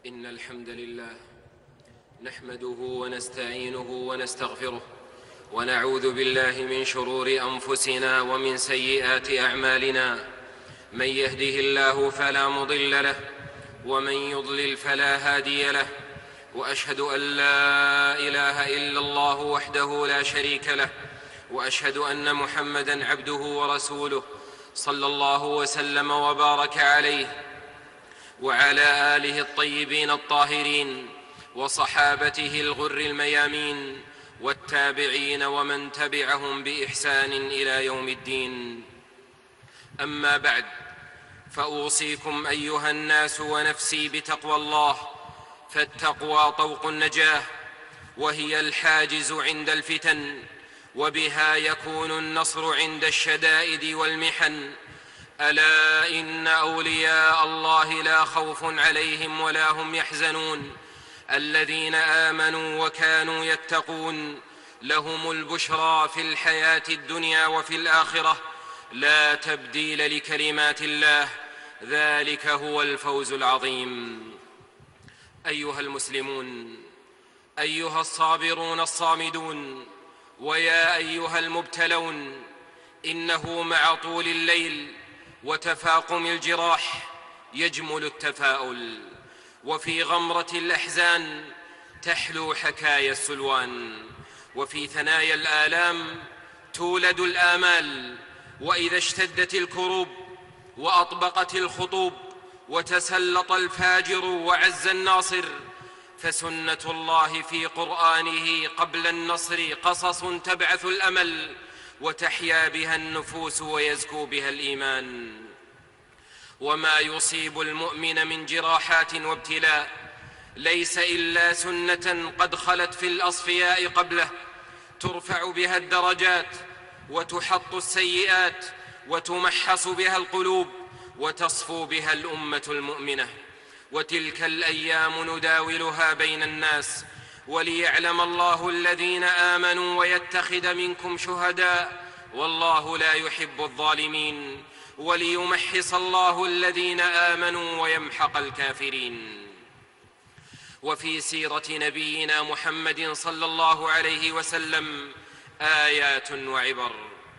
إن الحمد لله نحمده ونستعينه ونستغفره ونعوذ بالله من شرور أنفسنا ومن سيئات أعمالنا. من يهده الله فلا مضل له ومن يضلل فلا هادي له، وأشهد أن لا إله إلا الله وحده لا شريك له، وأشهد أن محمدًا عبده ورسوله صلى الله وسلم وبارك عليه وعلى آله الطيبين الطاهرين وصحابته الغر الميامين والتابعين ومن تبعهم بإحسان إلى يوم الدين. أما بعد، فأوصيكم أيها الناس ونفسي بتقوى الله، فالتقوى طوق النجاة، وهي الحاجز عند الفتن، وبها يكون النصر عند الشدائد والمحن. ألا إن أولياء الله لا خوف عليهم ولا هم يحزنون، الذين آمنوا وكانوا يتقون، لهم البشرى في الحياة الدنيا وفي الآخرة، لا تبديل لكلمات الله، ذلك هو الفوز العظيم. أيها المسلمون، أيها الصابرون الصامدون، ويا أيها المبتلون، إنه مع طول الليل وتفاقم الجراح يجمل التفاؤل، وفي غمرة الأحزان تحلو حكايا السلوان، وفي ثنايا الآلام تولد الآمال، وإذا اشتدت الكروب وأطبقت الخطوب وتسلط الفاجر وعز الناصر، فسنة الله في قرآنه قبل النصر قصص تبعث الأمل، وتحيا بها النفوس ويزكو بها الإيمان. وما يصيب المؤمن من جراحات وابتلاء ليس إلا سنة قد خلت في الأصفياء قبله، ترفع بها الدرجات وتحط السيئات وتمحص بها القلوب وتصفو بها الأمة المؤمنة. وتلك الأيام نداولها بين الناس، وليعلم الله الذين آمنوا ويتخذ منكم شهداء، والله لا يحب الظالمين، وليمحص الله الذين آمنوا ويمحق الكافرين. وفي سيرة نبينا محمد صلى الله عليه وسلم آيات وعبر.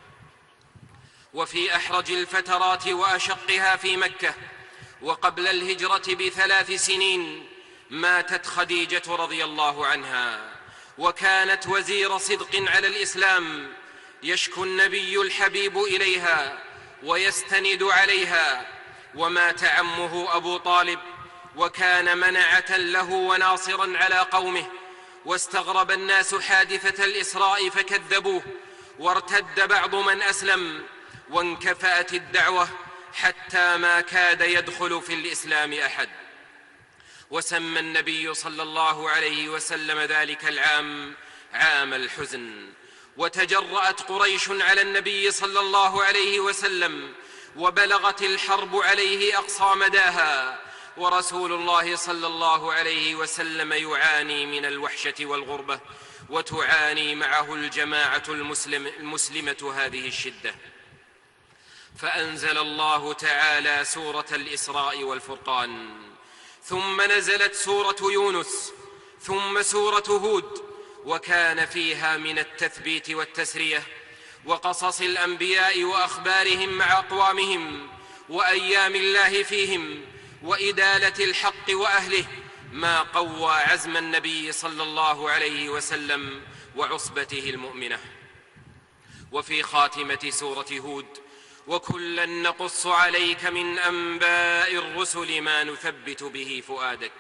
وفي أحرج الفترات وأشقها في مكة وقبل الهجرة ب3 سنين ماتت خديجة رضي الله عنها، وكانت وزير صدق على الإسلام، يشكو النبي الحبيب إليها ويستند عليها. ومات عمه أبو طالب، وكان منعة له وناصرا على قومه، واستغرب الناس حادثة الإسراء فكذبوه، وارتد بعض من أسلم، وانكفأت الدعوة حتى ما كاد يدخل في الإسلام أحد. وسمى النبي صلى الله عليه وسلم ذلك العام عام الحزن. وتجرأت قريش على النبي صلى الله عليه وسلم، وبلغت الحرب عليه أقصى مداها، ورسول الله صلى الله عليه وسلم يعاني من الوحشة والغربة، وتعاني معه الجماعة المسلمة هذه الشدة. فأنزل الله تعالى سورة الإسراء والفرقان، ثم نزلت سورة يونس، ثم سورة هود، وكان فيها من التثبيت والتسرية وقصص الأنبياء وأخبارهم مع أقوامهم وأيام الله فيهم وإدالة الحق وأهله ما قوى عزم النبي صلى الله عليه وسلم وعصبته المؤمنة. وفي خاتمة سورة هود: وكلا نقص عليك من أنباء الرسل ما نثبت به فؤادك.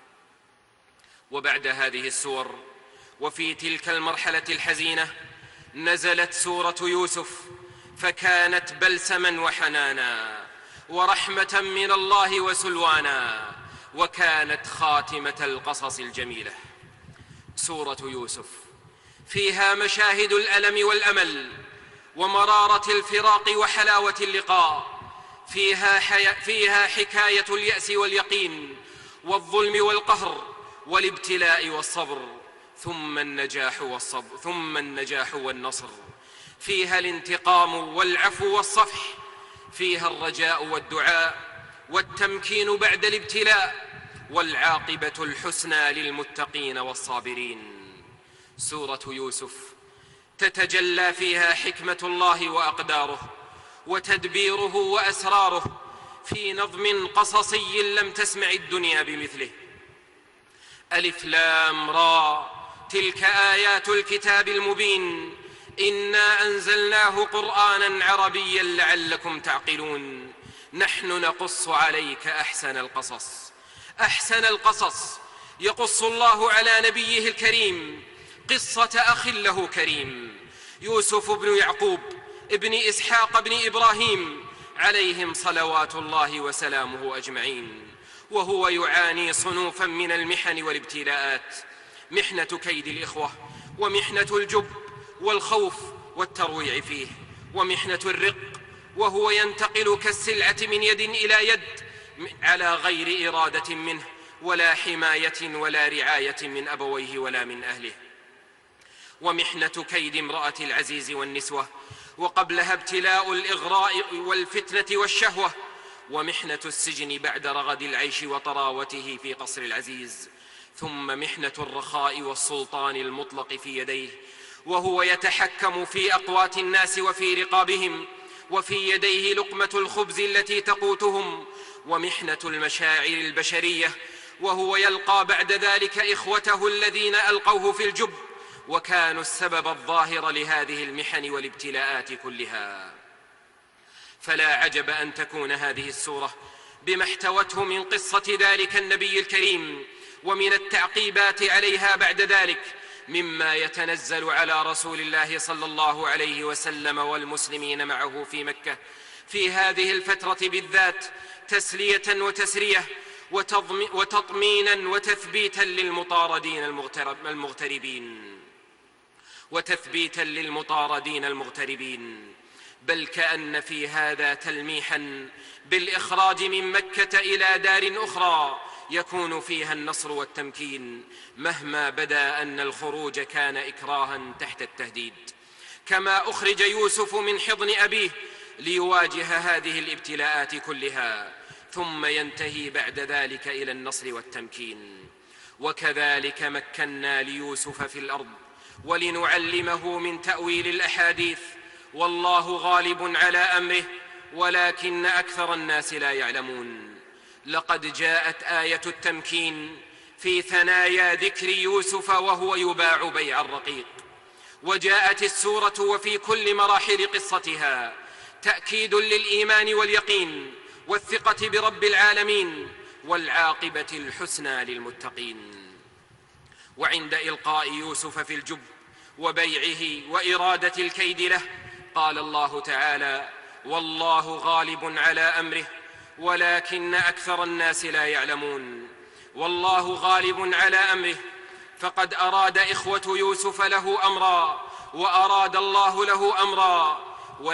وبعد هذه السور وفي تلك المرحلة الحزينة نزلت سورة يوسف، فكانت بلسما وحنانا ورحمة من الله وسلوانا، وكانت خاتمة القصص الجميلة. سورة يوسف فيها مشاهد الألم والأمل ومرارة الفراق وحلاوة اللقاء، فيها حكاية اليأس واليقين والظلم والقهر والابتلاء والصبر، ثم النجاح والنصر. فيها الانتقام والعفو والصفح، فيها الرجاء والدعاء والتمكين بعد الابتلاء، والعاقبة الحسنى للمتقين والصابرين. سورة يوسف تتجلى فيها حكمة الله وأقداره وتدبيره وأسراره في نظم قصصي لم تسمع الدنيا بمثله. ألف لام را، تلك آيات الكتاب المبين، إنا أنزلناه قرآنا عربيا لعلكم تعقلون. نحن نقص عليك أحسن القصص. أحسن القصص يقص الله على نبيه الكريم قصة أخ له كريم، يوسف بن يعقوب ابن إسحاق بن إبراهيم عليهم صلوات الله وسلامه أجمعين، وهو يعاني صنوفا من المحن والابتلاءات: محنة كيد الإخوة، ومحنة الجب والخوف والترويع فيه، ومحنة الرق، وهو ينتقل كالسلعة من يد إلى يد على غير إرادة منه ولا حماية ولا رعاية من أبويه ولا من أهله، ومحنة كيد امرأة العزيز والنسوة، وقبلها ابتلاء الإغراء والفتنة والشهوة، ومحنة السجن بعد رغد العيش وطراوته في قصر العزيز، ثم محنة الرخاء والسلطان المطلق في يديه، وهو يتحكم في أقوات الناس وفي رقابهم، وفي يديه لقمة الخبز التي تقوتهم، ومحنة المشاعر البشرية، وهو يلقى بعد ذلك إخوته الذين ألقوه في الجب وكانوا السبب الظاهر لهذه المحن والابتلاءات كلها. فلا عجب أن تكون هذه السورة بما احتوته من قصة ذلك النبي الكريم ومن التعقيبات عليها بعد ذلك مما يتنزل على رسول الله صلى الله عليه وسلم والمسلمين معه في مكة في هذه الفترة بالذات، تسلية وتسرية وتطمينا وتثبيتا للمطاردين المغتربين، بل كأن في هذا تلميحا بالإخراج من مكة إلى دار أخرى يكون فيها النصر والتمكين، مهما بدا أن الخروج كان إكراها تحت التهديد، كما أخرج يوسف من حضن أبيه ليواجه هذه الابتلاءات كلها، ثم ينتهي بعد ذلك إلى النصر والتمكين. وكذلك مكنا ليوسف في الأرض ولنعلمه من تأويل الأحاديث، والله غالب على أمره ولكن أكثر الناس لا يعلمون. لقد جاءت آية التمكين في ثنايا ذكر يوسف وهو يباع بيع الرقيق، وجاءت السورة وفي كل مراحل قصتها تأكيد للإيمان واليقين والثقة برب العالمين والعاقبة الحسنى للمتقين. وعند إلقاء يوسف في الجب وبيعه وإرادة الكيد له قال الله تعالى: والله غالب على أمره ولكن أكثر الناس لا يعلمون. والله غالب على أمره، فقد أراد إخوة يوسف له أمرا وأراد الله له أمرا،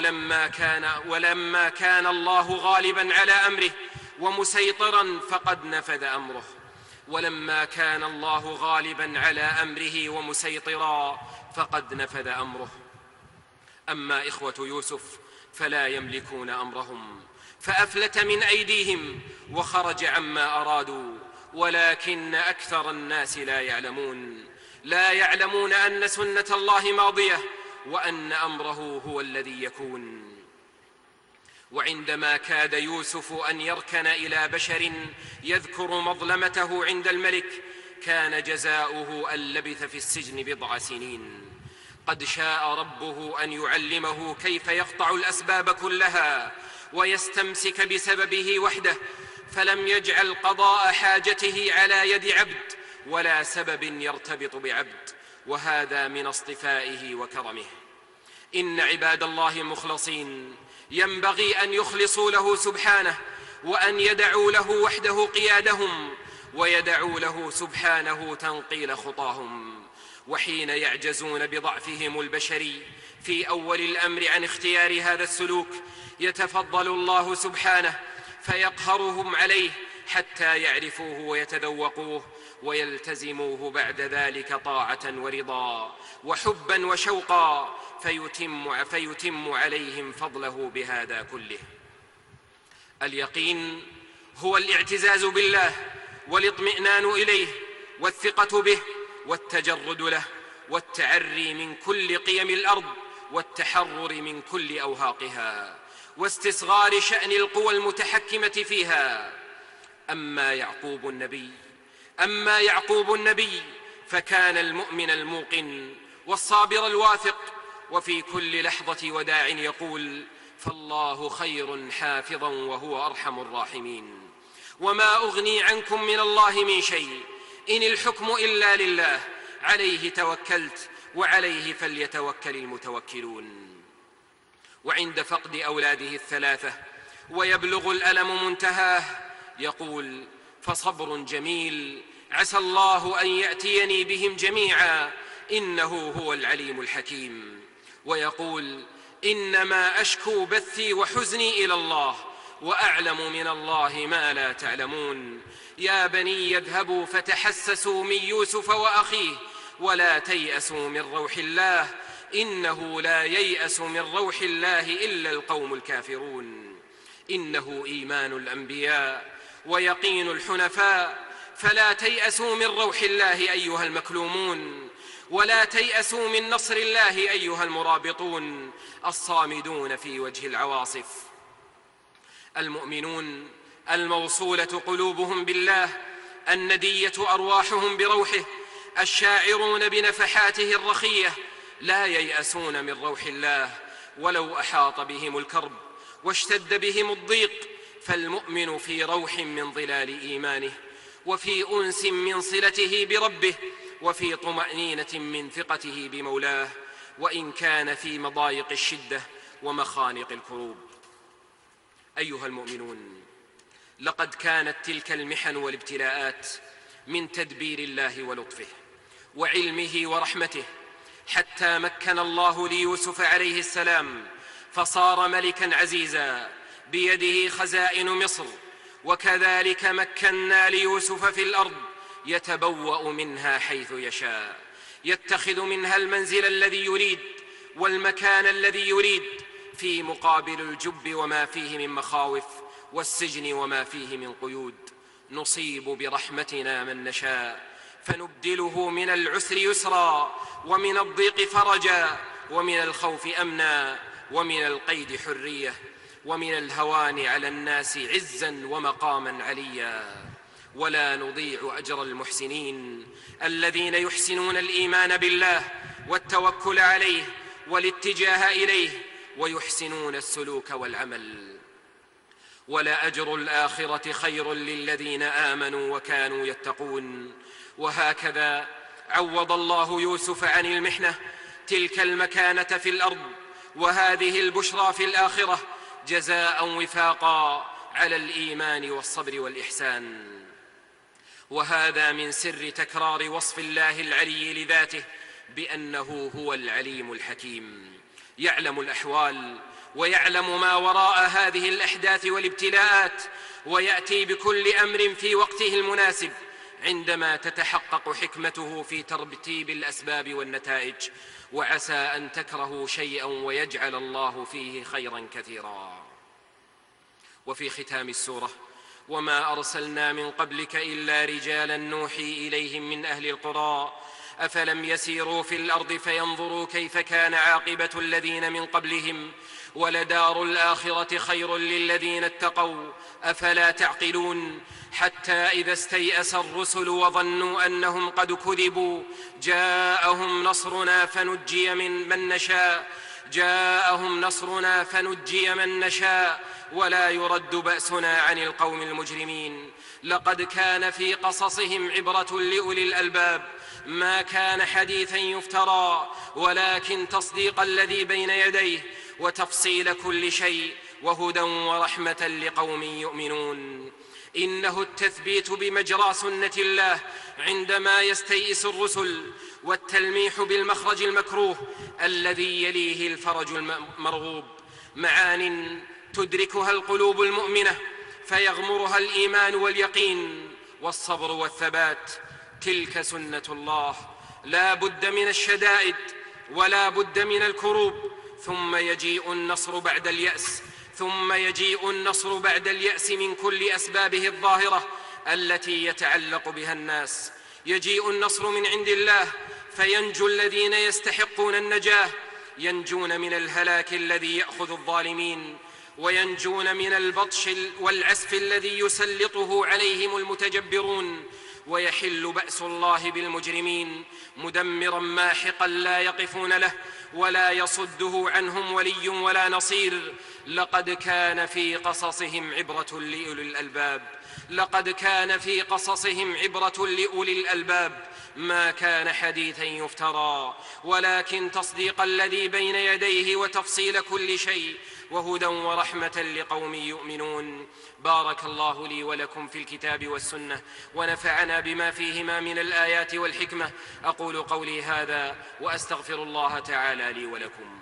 ولما كان الله غالبا على أمره ومسيطرا فقد نفذ أمره، ولما كان الله غالبا على أمره ومسيطرا فقد نفذ أمره. أما إخوة يوسف فلا يملكون أمرهم، فأفلت من أيديهم وخرج عما أرادوا، ولكن أكثر الناس لا يعلمون أن سنة الله ماضية وأن أمره هو الذي يكون. وعندما كاد يوسف أن يركن إلى بشر يذكر مظلمته عند الملك كان جزاؤه أن لبث في السجن 10 سنين. قد شاء ربه أن يعلمه كيف يقطع الأسباب كلها ويستمسك بسببه وحده، فلم يجعل قضاء حاجته على يد عبد ولا سبب يرتبط بعبد، وهذا من اصطفائه وكرمه. إن عباد الله المخلصين ينبغي أن يخلصوا له سبحانه، وأن يدعوا له وحده قيادهم، ويدعوا له سبحانه تنقيل خطاهم. وحين يعجزون بضعفهم البشري في أول الأمر عن اختيار هذا السلوك يتفضل الله سبحانه فيقهرهم عليه حتى يعرفوه ويتذوقوه ويلتزموه بعد ذلك طاعة ورضا وحبا وشوقا، فيتم عليهم فضله بهذا كله. اليقين هو الاعتزاز بالله والاطمئنان إليه والثقة به والتجرد له والتعري من كل قيم الأرض والتحرر من كل أوهاقها واستصغار شأن القوى المتحكمة فيها. أما يعقوب النبي فكان المؤمن الموقن والصابر الواثق، وفي كل لحظة وداع يقول: فالله خير حافظا وهو أرحم الراحمين. وما أغني عنكم من الله من شيء إن الحكم إلا لله عليه توكلت وعليه فليتوكل المتوكلون. وعند فقد أولاده الثلاثة ويبلغ الألم منتهاه يقول: فصبر جميل عسى الله أن يأتيني بهم جميعا إنه هو العليم الحكيم. ويقول: إنما أشكو بثي وحزني إلى الله وأعلم من الله ما لا تعلمون. يا بني اذهبوا فتحسسوا من يوسف وأخيه ولا تيأسوا من روح الله إنه لا ييأس من روح الله إلا القوم الكافرون. إنه إيمان الأنبياء ويقين الحنفاء، فلا تيأسوا من روح الله أيها المكلومون، ولا تيأسوا من نصر الله أيها المرابطون الصامدون في وجه العواصف. المؤمنون الموصولة قلوبهم بالله، الندية أرواحهم بروحه، الشاعرون بنفحاته الرخية، لا ييأسون من روح الله ولو أحاط بهم الكرب واشتد بهم الضيق. فالمؤمن في روح من ظلال إيمانه، وفي أنس من صلته بربه، وفي طمأنينة من ثقته بمولاه، وإن كان في مضايق الشدة ومخانق الكروب. أيها المؤمنون، لقد كانت تلك المحن والابتلاءات من تدبير الله ولطفه وعلمه ورحمته، حتى مكن الله ليوسف عليه السلام فصار ملكا عزيزا بيده خزائن مصر، وكذلك مكنا ليوسف في الأرض يتبوأ منها حيث يشاء، يتخذ منها المنزل الذي يريد والمكان الذي يريد، في مقابل الجب وما فيه من مخاوف والسجن وما فيه من قيود. نصيب برحمتنا من نشاء، فنبدله من العسر يسرا، ومن الضيق فرجا، ومن الخوف أمنا، ومن القيد حرية، ومن الهوان على الناس عزا ومقاما عليا. ولا نضيع أجر المحسنين الذين يحسنون الإيمان بالله والتوكل عليه والاتجاه إليه، ويحسنون السلوك والعمل. ولأجر الآخرة خير للذين آمنوا وكانوا يتقون. وهكذا عوض الله يوسف عن المحنة تلك المكانة في الأرض وهذه البشرى في الآخرة جزاء وفاقا على الإيمان والصبر والإحسان. وهذا من سر تكرار وصف الله العلي لذاته بأنه هو العليم الحكيم، يعلم الأحوال ويعلم ما وراء هذه الأحداث والابتلاءات، ويأتي بكل أمر في وقته المناسب عندما تتحقق حكمته في ترتيب الأسباب والنتائج. وعسى أن تكرهوا شيئا ويجعل الله فيه خيرا كثيرا. وفي ختام السورة: وما أرسلنا من قبلك إلا رجالا نوحي إليهم من أهل القرى أفلم يسيروا في الأرض فينظروا كيف كان عاقبة الذين من قبلهم ولدار الآخرة خير للذين اتقوا أفلا تعقلون. حتى إذا استيأس الرسل وظنوا أنهم قد كذبوا جاءهم نصرنا فنجي من نشاء ولا يرد بأسنا عن القوم المجرمين. لقد كان في قصصهم عبرة لأولي الألباب، ما كان حديثا يفترى ولكن تصديق الذي بين يديه وتفصيل كل شيء وهدى ورحمة لقوم يؤمنون. إنه التثبيت بمجرى سنة الله عندما يستيئس الرسل، والتلميح بالمخرج المكروه الذي يليه الفرج المرغوب، معان تدركها القلوب المؤمنة فيغمرها الإيمان واليقين والصبر والثبات. تلك سنة الله، لا بد من الشدائد ولا بد من الكروب، ثم يجيء النصر بعد اليأس من كل أسبابه الظاهرة التي يتعلق بها الناس. يجيء النصر من عند الله فينجو الذين يستحقون النجاة، ينجون من الهلاك الذي يأخذ الظالمين، وينجون من البطش والعسف الذي يسلطه عليهم المتجبرون، ويحل بأس الله بالمجرمين مدمرا ماحقا لا يقفون له ولا يصده عنهم ولي ولا نصير. لقد كان في قصصهم عبرة لأولي الألباب، لقد كان في قصصهم عبرة لأولي الألباب، ما كان حديثا يفترى، ولكن تصديق الذي بين يديه وتفصيل كل شيء وهدى ورحمة لقوم يؤمنون. بارك الله لي ولكم في الكتاب والسنة، ونفعنا بما فيهما من الآيات والحكمة. أقول قولي هذا وأستغفر الله تعالى لي ولكم.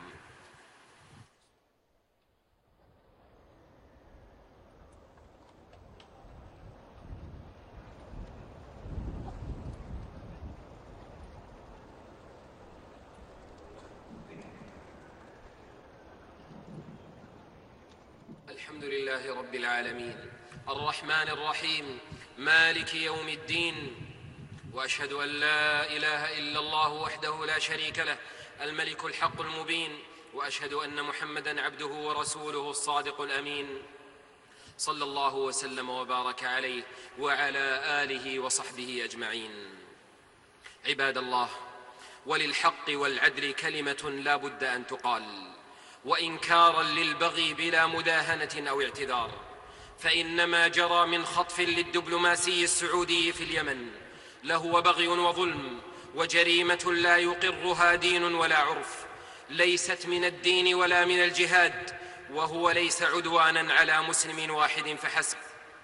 الحمد لله رب العالمين الرحمن الرحيم مالك يوم الدين، وأشهد أن لا إله إلا الله وحده لا شريك له الملك الحق المبين، وأشهد أن محمدًا عبده ورسوله الصادق الأمين، صلى الله وسلم وبارك عليه وعلى آله وصحبه أجمعين. عباد الله، وللحق والعدل كلمة لا بد أن تقال، وإنكارا للبغي بلا مداهنة أو اعتذار، فإن ما جرى من خطف للدبلوماسي السعودي في اليمن لهو بغي وظلم وجريمة لا يقرها دين ولا عرف، ليست من الدين ولا من الجهاد، وهو ليس عدوانا على مسلم واحد فحسب،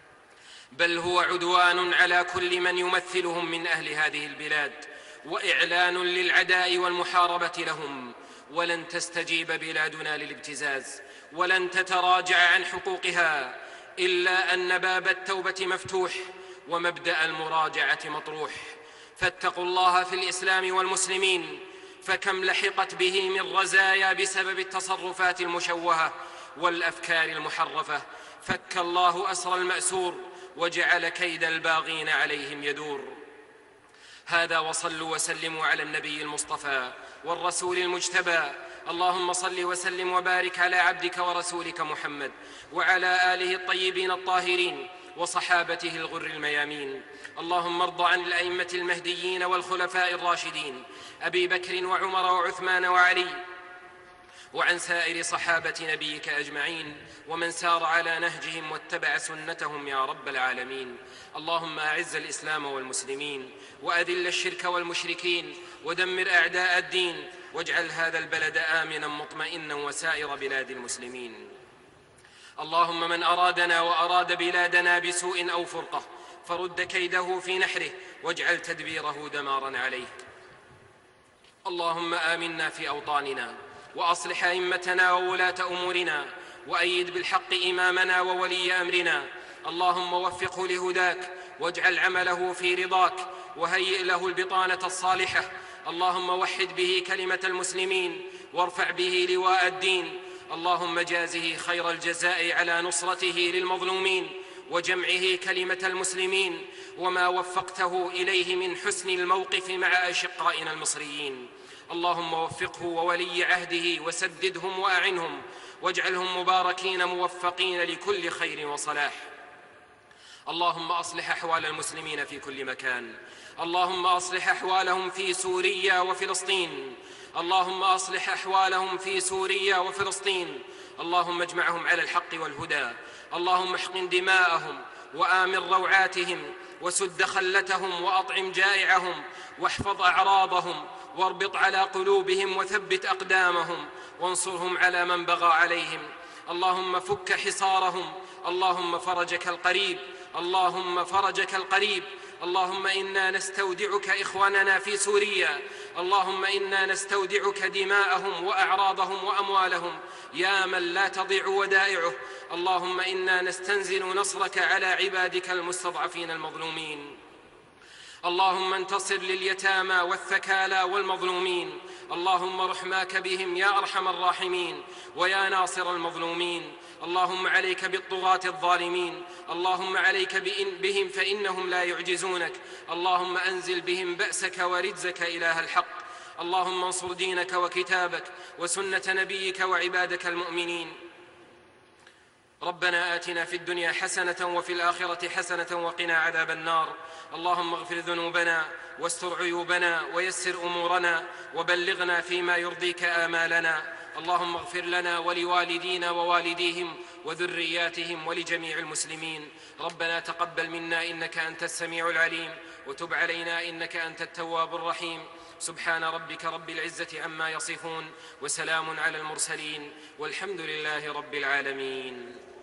بل هو عدوان على كل من يمثلهم من أهل هذه البلاد، وإعلان للعداء والمحاربة لهم. ولن تستجيب بلادنا للابتزاز، ولن تتراجع عن حقوقها إلا أن باب التوبة مفتوح ومبدأ المراجعة مطروح. فاتقوا الله في الإسلام والمسلمين، فكم لحقت به من رزايا بسبب التصرفات المشوهة والأفكار المحرفة. فك الله أسر المأسور وجعل كيد الباغين عليهم يدور. هذا وصلوا وسلموا على النبي المصطفى والرسول المجتبى. اللهم صل وسلم وبارك على عبدك ورسولك محمد وعلى آله الطيبين الطاهرين وصحابته الغر الميامين. اللهم ارض عن الأئمة المهديين والخلفاء الراشدين أبي بكر وعمر وعثمان وعلي، وعن سائر صحابة نبيك أجمعين، ومن سار على نهجهم واتبع سنتهم يا رب العالمين. اللهم أعز الإسلام والمسلمين، وأذل الشرك والمشركين، ودمر أعداء الدين، واجعل هذا البلد آمنا مطمئنا وسائر بلاد المسلمين. اللهم من أرادنا وأراد بلادنا بسوء أو فرقة فرد كيده في نحره، واجعل تدبيره دمارا عليه. اللهم آمنا في أوطاننا، وأصلح أئمتنا وولاة أمورنا، وأيد بالحق إمامنا وولي أمرنا. اللهم وفقه لهداك، واجعل عمله في رضاك، وهيئ له البطانة الصالحة. اللهم وحد به كلمة المسلمين، وارفع به لواء الدين. اللهم جازه خير الجزاء على نصرته للمظلومين وجمعه كلمة المسلمين، وما وفقته إليه من حسن الموقف مع أشقائنا المصريين. اللهم وفقه وولي عهده وسددهم وأعنهم، واجعلهم مباركين موفقين لكل خير وصلاح. اللهم أصلح أحوال المسلمين في كل مكان. اللهم أصلح أحوالهم في سوريا وفلسطين. اللهم أصلح أحوالهم في سوريا وفلسطين. اللهم اجمعهم على الحق والهدى. اللهم احقن دماءهم وآمن روعاتهم، وسد خلتهم، وأطعم جائعهم، واحفظ أعراضهم، واربط على قلوبهم، وثبت أقدامهم، وانصرهم على من بغى عليهم. اللهم فك حصارهم. اللهم فرجك القريب. اللهم فرجك القريب. اللهم إنا نستودعك إخواننا في سوريا. اللهم إنا نستودعك دماءهم وأعراضهم وأموالهم يا من لا تضيع ودائعه. اللهم إنا نستنزل نصرك على عبادك المستضعفين المظلومين. اللهم انتصر لليتامى والثكالى والمظلومين. اللهم رحماك بهم يا أرحم الراحمين ويا ناصر المظلومين. اللهم عليك بالطغاة الظالمين. اللهم عليك بهم فإنهم لا يعجزونك. اللهم أنزل بهم بأسك ورجزك إله الحق. اللهم انصر دينك وكتابك وسنة نبيك وعبادك المؤمنين. ربنا آتنا في الدنيا حسنة وفي الآخرة حسنة وقنا عذاب النار. اللهم اغفر ذنوبنا واستر عيوبنا ويسر أمورنا وبلغنا فيما يرضيك آمالنا. اللهم اغفر لنا ولوالدينا ووالديهم وذرياتهم ولجميع المسلمين. ربنا تقبل منا إنك أنت السميع العليم وتب علينا إنك أنت التواب الرحيم. سبحان ربك رب العزة عما يصفون وسلام على المرسلين والحمد لله رب العالمين.